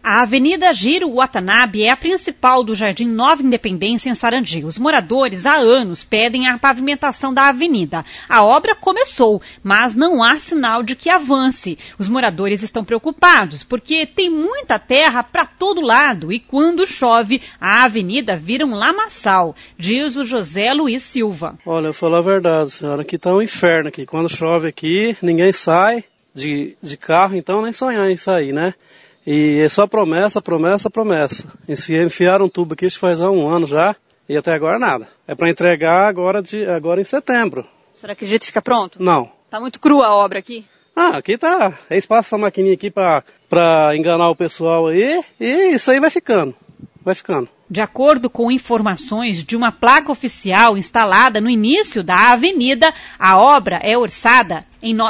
A Avenida Giro Watanabe é a principal do Jardim Nova Independência, em Sarandi. Os moradores há anos pedem a pavimentação da avenida. A obra começou, mas não há sinal de que avance. Os moradores estão preocupados porque tem muita terra para todo lado e quando chove, a avenida vira um lamaçal, diz o José Luiz Silva. Olha, eu vou falar a verdade, senhora, aqui está um inferno aqui. Quando chove aqui, ninguém sai de carro, então nem sonhar em sair, né? E é só promessa. Enfiaram um tubo aqui, acho que faz há um ano já, e até agora nada. É para entregar agora em setembro. O senhor acredita que fica pronto? Não. Está muito crua a obra aqui? Aqui tá. Eles passam essa maquininha aqui para enganar o pessoal aí, e isso aí vai ficando. De acordo com informações de uma placa oficial instalada no início da avenida, a obra é orçada em R$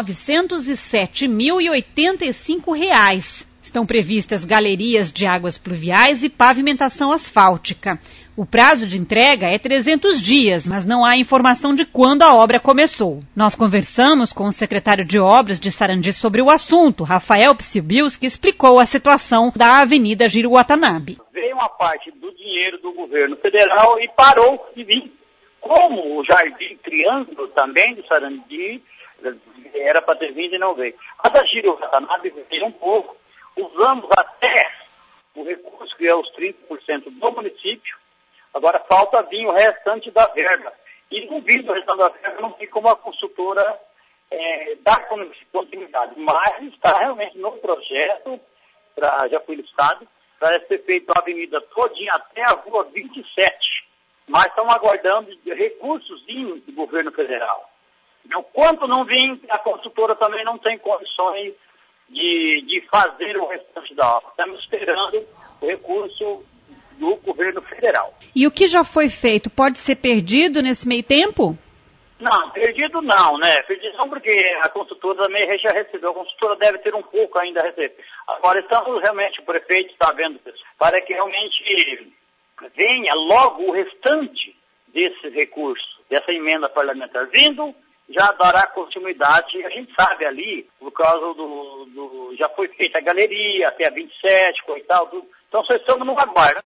907.085. Estão previstas galerias de águas pluviais e pavimentação asfáltica. O prazo de entrega é 300 dias, mas não há informação de quando a obra começou. Nós conversamos com o secretário de Obras de Sarandi sobre o assunto, Rafael Psibilski, que explicou a situação da Avenida Giro Watanabe. Veio uma parte do dinheiro do governo federal e parou de vir. Como o Jardim Triângulo também de Sarandi era para ter vindo e não veio. A da Giro Watanabe veio um pouco. Usamos até o recurso, que é os 30% do município. Agora falta vir o restante da verba. E duvido o restante da verba não tem como a consultora dar continuidade. Mas está realmente no projeto, já foi listado, para ser feito a avenida todinha até a rua 27. Mas estamos aguardando recursos do governo federal. Então, quando não vir, a consultora também não tem condições de fazer o restante da obra. Estamos esperando o recurso do governo federal. E o que já foi feito pode ser perdido nesse meio tempo? Não, perdido não, né? Perdido não, porque a consultora também já recebeu. A consultora deve ter um pouco ainda a receber. Agora estamos realmente, o prefeito está vendo, para que realmente venha logo o restante desse recurso, dessa emenda parlamentar vindo, já dará continuidade. A gente sabe ali, por causa já foi feita a galeria até a 27, e tal, então só estamos no aguardo.